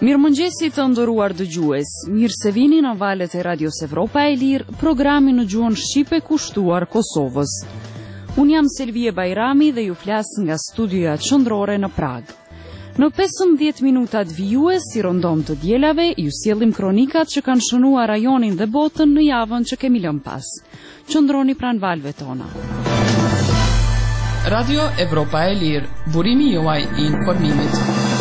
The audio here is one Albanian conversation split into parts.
Mirëmëngjesi të nderuar dëgjues, mirë se vini në valët e Radios Evropa e Lirë, programin në gjuhën shqipe kushtuar Kosovës. Unë jam Selvie Bajrami dhe ju flas nga studioja qendrore në Prag. Në 15 minutat vijues, si rondom të dielave, ju sjellim kronikat që kanë shënuar rajonin dhe botën në javën që kemi lënë pas. Qëndroni pranë valve tona. Radio Evropa e Lirë, burimi juaj i informimit.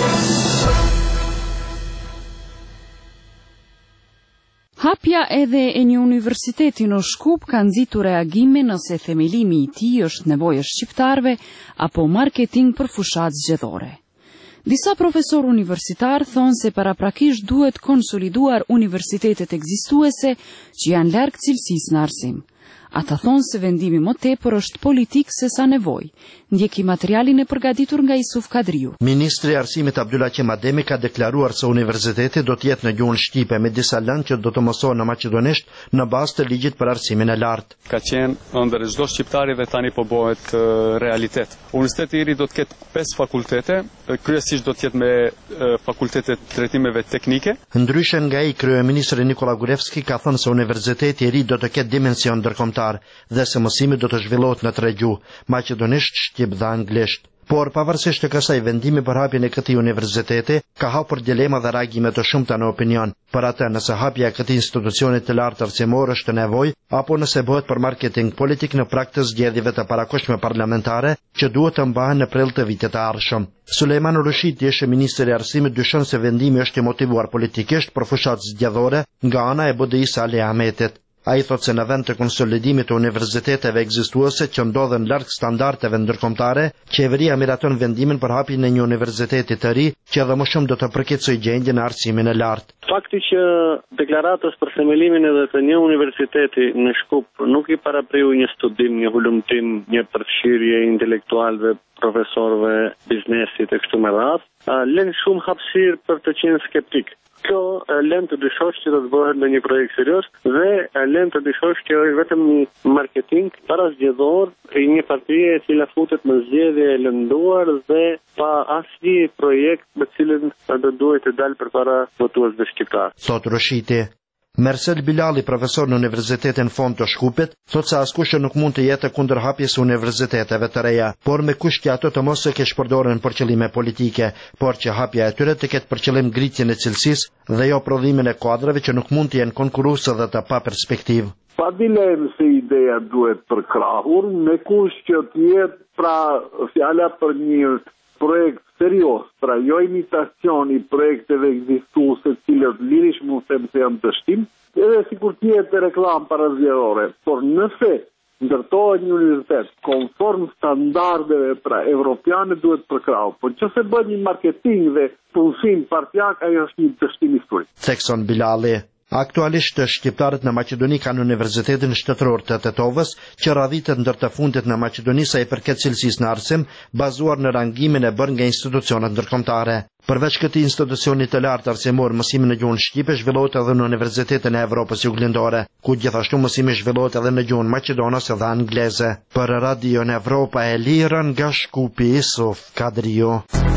Hapja edhe e një universiteti në Shkup ka nxitur reagime nëse themelimi i tij është nevojë shqiptarëve apo marketing për fushat zgjedhore. Disa profesor universitar thonë se paraprakisht duhet konsoliduar universitetet ekzistuese që janë larg cilësisë në arsim. Ata thonë se vendimi më tepër është politik se sa nevojë. Ndjeki materialin e përgatitur nga Isuf Kadriu. Ministri i Arsimit Abdulaqim Ademi ka deklaruar se universiteti do të jetë në gjuhën shqipe me disa lëndë që do të mësohen në maqedonisht në bazë të ligjit për arsimin e lartë. Ka qenë ndër çdo shqiptari dhe tani po bëhet realitet. Universiteti i ri do të ketë 5 fakultete, kryesisht do të jetë me fakultete të trajtimeve teknike. Ndryshe nga ai, kryeministri Nikola Gurevski ka thënë se universiteti i ri do të ketë dimension ndërkombëtar dhe se mësimi do të zhvillohet në 3 gjuhë, maqedonisht, shqip dhe anglisht. Por pavarësisht të kësaj, vendimi për hapjen e këtij universiteti ka hapur dilema dhe reagime të shumta në opinion. Për atë, nëse hapja e këtij institucioni të lartë arsimor është nevojë apo nëse bëhet për marketing politik në prag të zgjedhjeve të parakohshme parlamentare që duhet të mbahen në prill të vitit të ardhshëm. Sulejman Rushiti, ish ministri i Arsimit, dyshon se vendimi është i motivuar politikisht për fushat zgjedhore nga ana e BDI-së Ali Ahmetit. A i thot se në vend të konsolidimit të universiteteve ekzistuese që ndodhen larg standardeve ndërkombëtare, qeveria miraton vendimin për hapjen e një universiteti të ri që edhe më shumë do të përkeçojë gjendjen e arsimit të lartë. Fakti që deklaratës për themelimin edhe të një universiteti në Shkup nuk i parapriu një studim, një hulumtim, një përfshirje intelektualëve, profesorëve, biznesit e kështu me radhë, lën shumë hapësirë për të qenë skeptik. Kjo lën të dyshosh që do të bëhet në një projekt serioz dhe lën të dyshosh që është vetëm një marketing para zgjedhor i një partie e cila futet në zgjedhje e lënduar dhe pa asnjë projekt me cilën do duhet të dalë përpara votuesve shqiptar. Thot Rushiti. Mersel Bilali, profesor në Universitetin Fond të Shkupit, thot se askush nuk mund të jetë kundër hapjes së universiteteve të reja, por me kusht që ato të mos e kesh përdoren për qëllime politike, por që hapja e tyre të ketë për qëllim ngritjen e cilësisë dhe jo prodhimin e kuadrave që nuk mund të jenë konkurruese dhe të pa perspektivë. Pa dilem se ideja duhet përkrahur, me kusht që të jetë pra fjala për një projekt serios, pra jo imitacion i projekteve ekzistuese të cilët lirish mund të them se janë dështim, edhe sikur të jetë reklam parazgjedhore, por nëse ndërtohet një universitet konform standardeve pra evropiane duhet përkrahur. Por nëse bëhet një marketing dhe punësim partijak, ajo është një dështim historik. Thekson Bilali. Aktualisht shqiptarët në Maqedoni kanë Universitetin Shtetëror të Tetovës, që radhitet ndër të fundit në Maqedoni sa i përket cilësisë në arsim, bazuar në rangimin e bërë nga institucionet ndërkombëtare. Përveç këtij institucioni të lartë arsimor, mësimi në gjuhën shqipe zhvillohet edhe në Universitetin e Evropës Juglindore, ku gjithashtu mësimi zhvillohet edhe në gjuhën maqedonase dhe angleze. Për Radio Evropa e Lirë nga Shkupi, Isuf Kadriu.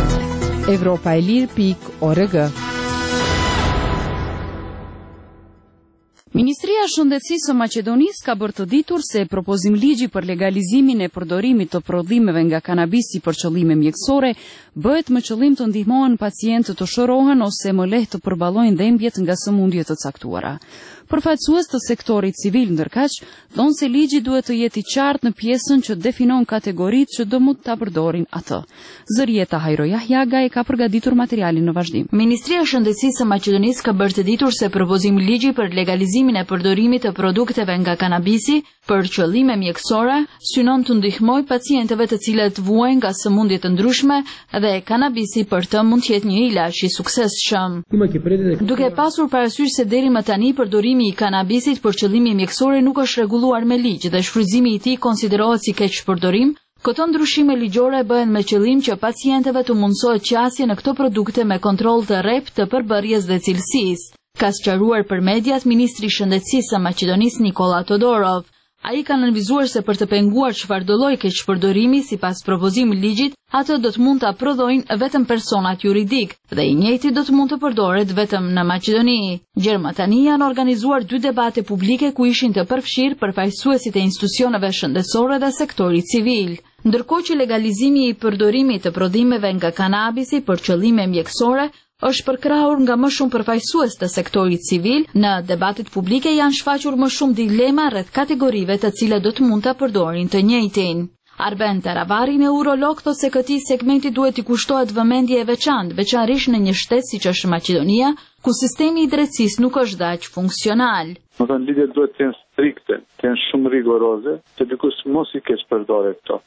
Evropaelir.org. Ministria e Shëndetësisë së Maqedonisë ka bërë të ditur se propozim ligji për legalizimin e përdorimit të prodhimeve nga kanabisi për qëllime mjekësore bëhet me qëllim të ndihmohen pacientët të shërohen ose më lehtë të përballojnë dhimbjet nga sëmundjet të caktuara. Përfaqësues të sektorit civil ndërkaq thonë se ligji duhet të jetë i qartë në pjesën që definon kategoritë që do mund ta përdorin atë. Zërieta Hajro Jahjaga e ka përgatitur materialin në vazhdim. Ministria e Shëndetësisë së Maqedonisë ka bërë të ditur se propozimi ligji për legalizimin e përdorimit të produkteve nga kanabisi për qëllime mjekësore synon të ndihmojë pacientëve të cilët vuajnë nga sëmundje të ndryshme dhe kanabisi për të mund të jetë një ilazh i suksesshëm. Duke pasur parasysh se deri më tani përdorimi i kanabisit për qëllime mjekësore nuk është rregulluar me ligj dhe shfrytëzimi i tij konsiderohet si keqpërdorim, këto ndryshime ligjore bëhen me qëllim që pacientëve të mundësohet qasje në këto produkte me kontroll të rreptë të përbërjes dhe cilësisë. Ka sqaruar për mediat Ministri i Shëndetësisë së Maqedonisë Nikola Todorov. Ai ka nënvizuar se për të penguar çfarëdo lloj keqpërdorimi sipas propozimit ligjit, atë do të mund ta prodhojnë vetëm personat juridik dhe i njëjti do të mund të përdoret vetëm në Maqedoni. Gjerma tani janë organizuar 2 debate publike ku ishin të përfshirë përfaqësuesit e institucioneve shëndetësore dhe sektorit civil. Ndërkohë që legalizimi i përdorimit të prodhimeve nga kanabisi për qëllime mjekësore është përkrahur nga më shumë përfaqësues të sektorit civil, në debatet publike janë shfaqur më shumë dilema rreth kategorive të cilat do të mund ta përdorin të njëjtin. Arben Taravari, neurolog, thotë se këtij segmenti duhet i kushtohet vëmendje e veçantë, veçanërisht në një shtet siç është Maqedonia, ku sistemi i drejtësisë nuk është aq funksional. Lidhjet duhet të jenë strikte, të jenë shumë rigoroze, që dikush mos i keq përdore këto.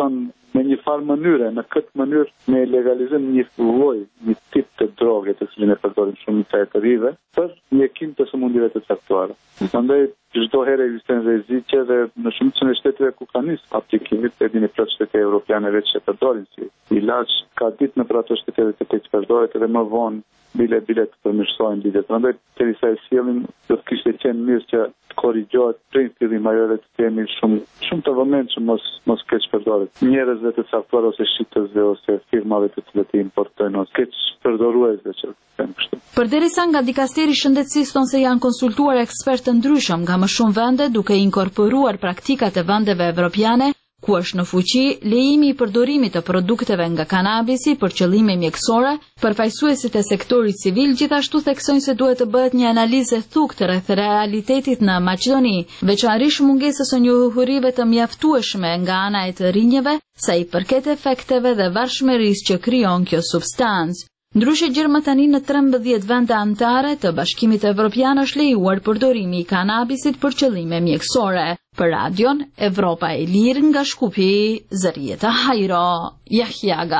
Me një farë mënyre, në këtë mënyrë me legalizim një lloj, një tip të droge të cilin e përdorin shumë të rive, për mjekim të sëmundjeve të caktuara. Prandaj çdo herë ekziston rreziqe dhe në shumë shtete ku ka nis aplikimit, e dini plot shtete evropiane veç që përdorin si ilaç, ka ditë në për ato shtete të keq përdoret edhe më vonë bile të përmirësojnë ligjet. Prandaj derisa e sillin do të kishte qenë mirë që të korrigjohet prej fillim ajo dhe të kemi shumë të vëmendshëm mos keq përdoret. Njerëzve të caktuar ose shitësve ose firmave të cilët i importojnë ose keq përdoruesve që them kështu. Përderisa nga dikasteri i shëndetësisë thonë se janë konsultuar ekspertë të ndryshëm nga më shumë vende duke inkorporuar praktikat e vendeve evropiane, ku është në fuqi lejimi i përdorimit të produkteve nga kanabisi për qëllime mjekësore, përfaqësuesit e sektorit civil gjithashtu theksojnë se duhet të bëhet një analizë e thukë rreth realitetit në Maqedoni, veçanërisht mungesës së njohurive të mjaftueshme nga ana e të rinjeve sa i përket efekteve dhe varfshmërisë që krijon kjo substancë. Ndryshe Gjerma tani në 13 vende anëtare të Bashkimit Evropian është lejuar përdorimi i kanabisit për qëllime mjekësore. Për radion Evropa e Lirë nga Shkupi, Zërieta Hajro, Jahjaga.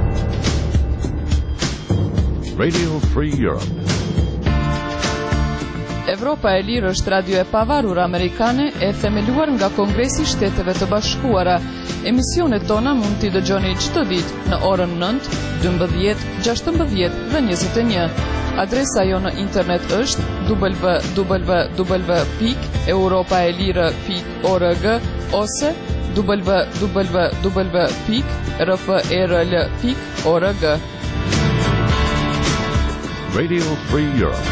Radio Free Europe. Evropa e Lirë është radio e pavarur amerikane e themeluar nga Kongresi i Shteteve të Bashkuara. Emisionet tona mund t'i dëgjoni çdo ditë në orën 9, 12, 16 dhe 21. Adresa jo në internet është www.europaelire.org ose www.rferl.org. Radio Free Europe.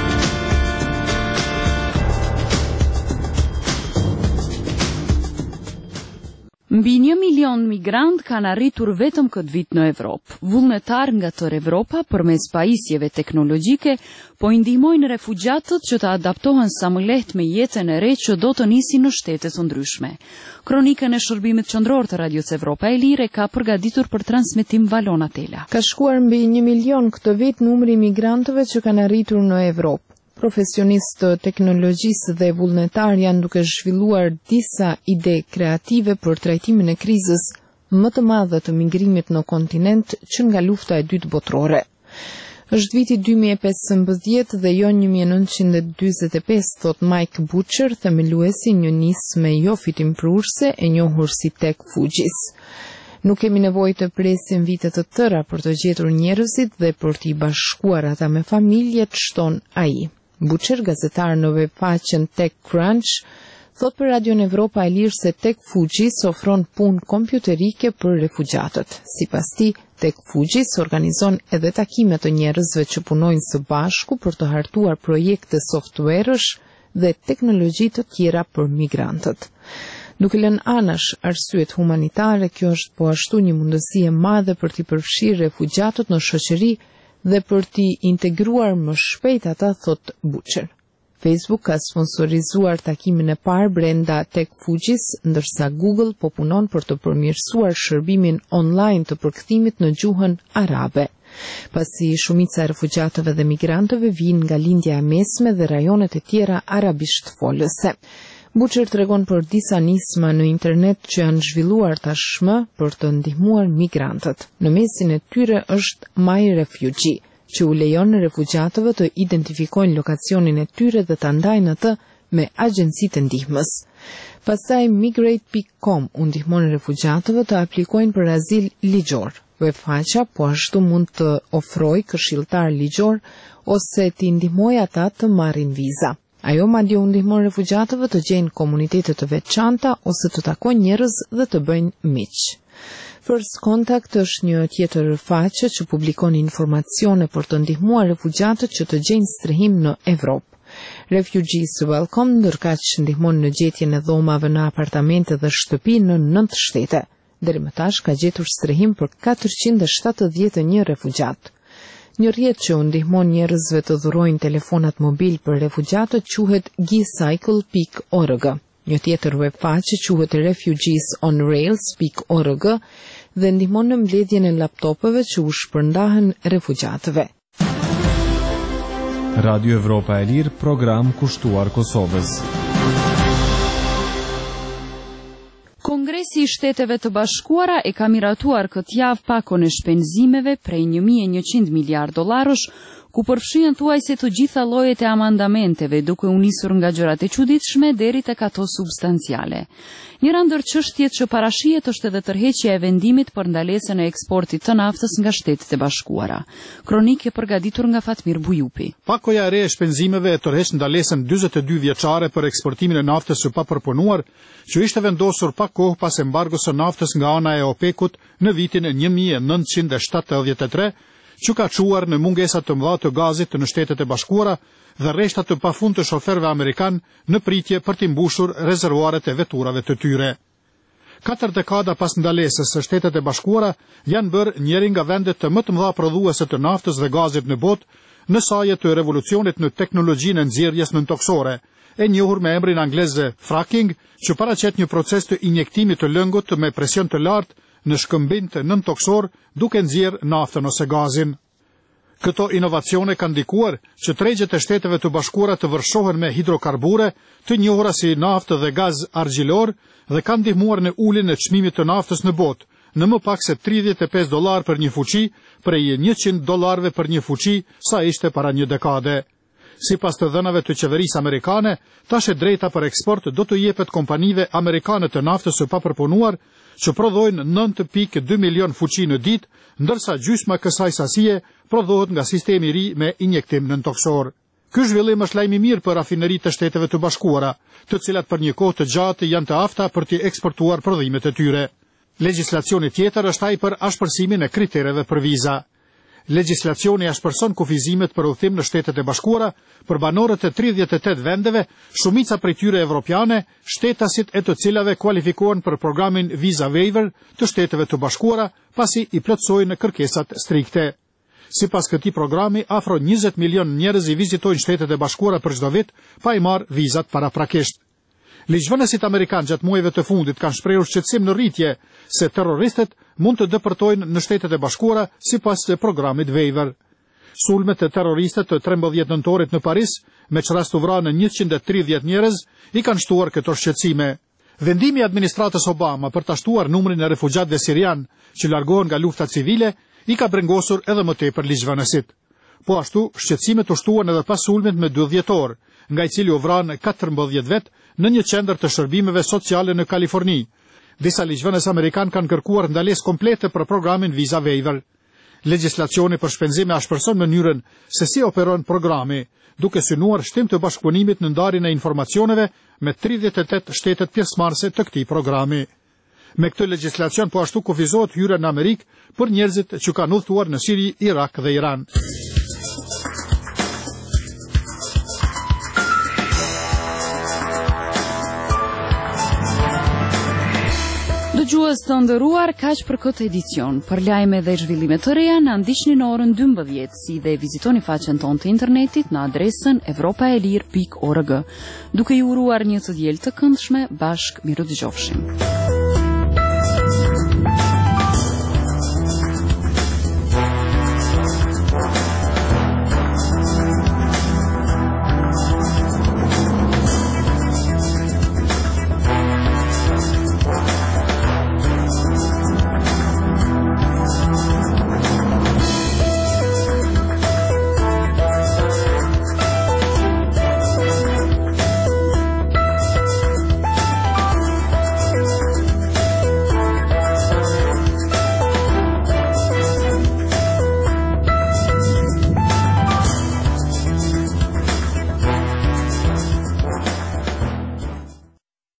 Mbi 1 milion migrant kanë arritur vetëm këtë vit në Evropë. Vullnetar nga tërë Evropa, përmes pajisjeve teknologjike, po i ndihmojnë refugjatët që të adaptohen sa më lehtë me jetën e re që do të nisin në shtete të ndryshme. Kronikën e shërbimit qendror të Radios Evropa e Lire ka përgatitur për transmetim Valona Tela. Ka shkuar mbi 1 milion këtë vit numri i migrantëve që kanë arritur në Evropë. Profesionistë të teknologjisë dhe vullnetar janë duke zhvilluar disa ide kreative për trajtimin e krizës më të madhe të migrimit në kontinent që nga lufta e dytë botërore. Është viti 2015 dhe jo 1945, thot Mike Butcher, themeluesi një nisme jo fitimprurse e njohur si Tech Fugis. Nuk kemi nevojë të presim vite të tëra për të gjetur njerëzit dhe për t'i bashkuar ata me familjet, shton ai. Butcher, gazetar në webfaqen TechCrunch, thot për Radion Evropa e Lirë se Tech Fugis ofron punë kompjuterike për refugjatët. Sipas tij, Tech Fugis organizon edhe takime të njerëzve që punojnë së bashku për të hartuar projekte softwaresh dhe teknologji të tjera për migrantët. Duke lënë anash arsyet humanitare, kjo është po ashtu një mundësi e madhe për t'i përfshirë refugjatët në shoqëri dhe për t'i integruar më shpejt ata, thot Butcher. Facebook ka sponsorizuar takimin e parë brenda Tech Fugis, ndërsa Google po punon për të përmirësuar shërbimin online të përkthimit në gjuhën arabe. Pasi shumica e refugjatëve dhe migrantëve vijnë nga lindja e mesme dhe rajonet e tjera arabisht folëse. Butcher tregon për disa nisma në internet që janë zhvilluar tashmë për të ndihmuar migrantët. Në mesin e tyre është My Refugee, që u lejon refugjatëve të identifikojnë lokacionin e tyre dhe të ndajnë atë me agjencitë e ndihmës. Pastaj Migrate.com u ndihmon refugjatëve të aplikojnë për azil ligjor. Webfaqja po ashtu mund të ofrojë këshilltar ligjor ose t'i ndihmojë ata të marrin viza. Ajo madje u ndihmon refugjatëve të gjejnë komunitete të veçanta ose të takojnë njerëz dhe të bëjnë miq. First Contact është një tjetër faqe që publikon informacione për të ndihmuar refugjatët që të gjejnë strehim në Evropë. Refugees Welcome ndërkaq ndihmon në gjetjen e dhomave në apartamente dhe shtëpi në 9 shtete. Deri më tash ka gjetur strehim për 471 refugjat. Një rrjet që u ndihmon njerëzve të dhurojnë telefonat mobil për refugjatët quhet gicycle.org. Një tjetër web faqe quhet refugeesonrails.org dhe ndihmon në mbledhjen e laptopeve që u shpërndahen refugjatëve. Radio Evropa e Lirë, program kushtuar Kosovës. Kongresi i Shteteve të Bashkuara e ka miratuar këtë javë pakon e shpenzimeve prej 1.100 miliard dollarësh, ku përfshihen thuajse të gjitha llojet e amandamenteve, duke u nisur nga gjërat e çuditshme deri tek ato substanciale. Njëra ndër çështjet që parashihet është edhe tërheqja e vendimit për ndalesën e eksportit të naftës nga Shtetet e Bashkuara. Kronikë e përgatitur nga Fatmir Bujupi. Pakoja e re e shpenzimeve e tërheq ndalesën 42 vjeçare për eksportimin e naftës së papërpunuar, që ishte vendosur pak kohë pas embargos së naftës nga ana e OPEC-ut në vitin 1973, që ka çuar në mungesat të mëdha të gazit në Shtetet e Bashkuara dhe rreshta të pafund të shoferëve amerikan në pritje për të mbushur rezervuaret e veturave të tyre. 4 dekada pas ndalesës së Shtetet e Bashkuara janë bërë njëri nga vendet të më të mëdha prodhuese të naftës dhe gazit në botë në saje të revolucionit në teknologjinë e nxjerrjes nëntoksore, e njohur me emrin anglez fracking, që paraqet një proces të injektimit të lëngut me presion të lartë në shkëmbim të nëntoksor duke nxjerrë naftën ose gazin. Këto inovacione kanë ndikuar që tregjet e Shteteve të Bashkuara të vërshohen me hidrokarbure, të njohura si naftë dhe gaz argjilor, dhe kanë ndihmuar në uljen e çmimit të naftës në botë, në më pak se $35 për një fuqi, prej $100 për një fuqi sa ishte para një dekade. Sipas të dhënave të qeverisë amerikane, tash e drejta për eksport do të jepet kompanive amerikane të naftës së papërpunuar, që prodhojnë 9.2 milion fuqi në ditë, ndërsa gjysma kësaj sasie prodhohet nga sistemi i ri me injektim nëntoksor. Ky zhvillim është lajm i mirë për rafineritë të Shteteve të Bashkuara, të cilat për një kohë të gjatë janë të afta për të eksportuar prodhimet e tyre. Legjislacioni tjetër është ai për ashpërsimin e kritereve për viza. Legjislacioni ashpërson kufizimet për udhëtim në Shtetet e Bashkuara për banorët e 38 vendeve, shumica prej tyre evropiane, shtetasit e të cilave kualifikohen për programin Visa Waiver të Shteteve të Bashkuara, pasi i plotësojnë kërkesat strikte. Sipas këtij programi, afro 20 milion njerëz i vizitojnë Shtetet e Bashkuara për çdo vit, pa i marrë vizat paraprakisht. Ligjvënësit amerikanë gjatë muajve të fundit kanë shprehur shqetësim në rritje se terroristët mund të depërtojnë në Shtetet e Bashkuara sipas programit Waiver. Sulmet e terroristët të 13 nëntorit në Paris, me çrast u vranë 130 njerëz, i kanë shtuar këto shqetësime. Vendimi i administratës Obama për ta shtuar numrin e refugjatëve sirian që largohen nga lufta civile i ka brengosur edhe më tepër ligjvënësit. Po ashtu, shqetësimet u shtuan edhe pas sulmit me 2 dhjetor, nga i cili u vranë 14 vet në një qendër të shërbimeve sociale në Kaliforni. Disa ligjvënës amerikan kanë kërkuar ndalesë komplete për programin Visa Waiver. Legjislacioni për shpenzime ashpërson mënyrën se si operon programi, duke synuar shtim të bashkëpunimit në ndarjen e informacioneve me 38 shtetet pjesëmarrëse të këtij programi. Me këtë legjislacion po ashtu kufizohet hyrja në Amerikë për njerëzit që kanë udhëtuar në Siri, Irak dhe Iran. Dëgjues të nderuar, kaq për këtë edicion. Për lajme dhe zhvillime të reja, na ndiqni në orën 12, si dhe vizitoni faqen tonë të internetit në adresën evropaelir.org. Duke ju uruar një të diel të këndshme, bashkë miru dëgjofshim.